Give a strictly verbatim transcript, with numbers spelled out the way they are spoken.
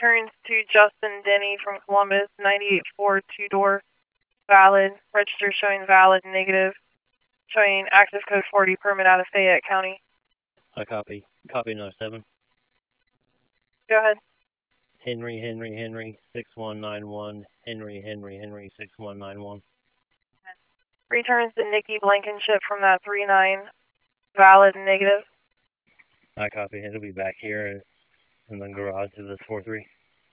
returns to Justin Denny from Columbus, ninety-eight four, two-door, valid, register showing valid, negative, showing active code forty, permit out of Fayette County. I copy. Copy no seven. Go ahead. Henry, Henry, Henry, six one nine one. Henry, Henry, Henry, six one nine one. Returns to Nikki Blankenship from that three nine, valid, negative. I copy. It'll be back here in the garage of this four three.